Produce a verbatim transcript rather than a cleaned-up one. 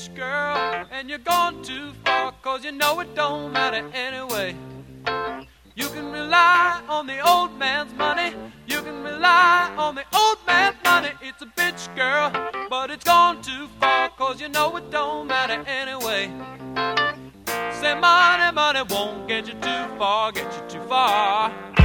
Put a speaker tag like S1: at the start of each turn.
S1: bitch, girl, and you're gone too far, 'cause you know it don't matter anyway. You can rely on the old man's money, you can rely on the old man's money. It's a bitch, girl, but it's gone too far, 'cause you know it don't matter anyway. Say money, money won't get you too far, get you too far.